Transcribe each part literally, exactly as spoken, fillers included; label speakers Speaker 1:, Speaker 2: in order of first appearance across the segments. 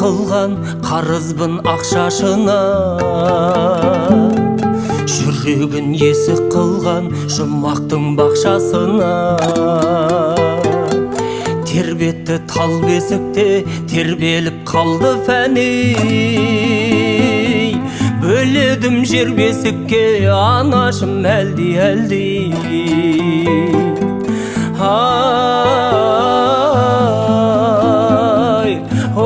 Speaker 1: қылған қарызбын ақшашына, жүрегін есік қылған жұмақтың бақшасына. Тербетті тал бесікте тербеліп қалды фәни, бөледім жер бесікке анашым әлди әлди. Ай, о,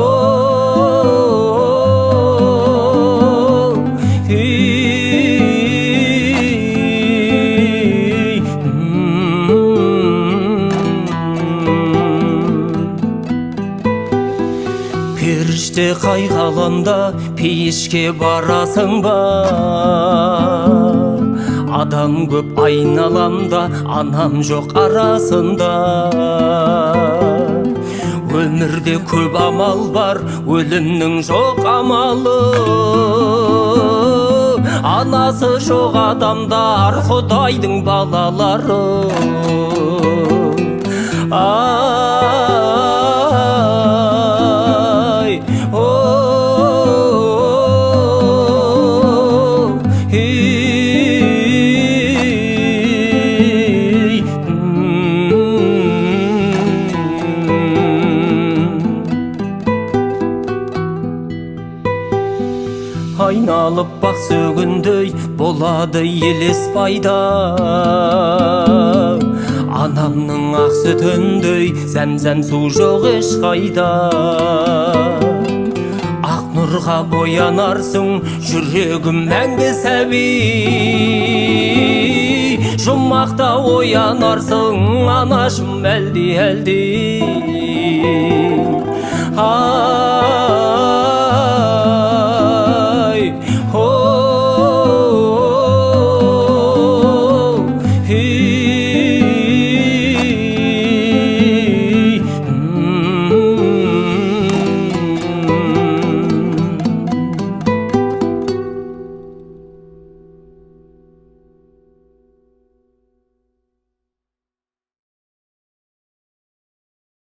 Speaker 1: періште қайғаланда пейішке барасың ба? Адам көп айналамда, анам жоқ арасында. Өмірде көп амал бар, өлімнің жоқ амалы. Анасы жоқ адамдар, Құдайдың балалары. Ай, о, айналып бақ сөгіндей болады елес пайда. Анамның ақ сүтіндей зәм-зәм су жоқ ешқайда. Ақ нұрға боянарсың, жүрегім мәңгі сәби. Жұмақта оянарсың, анашым әлди әлди.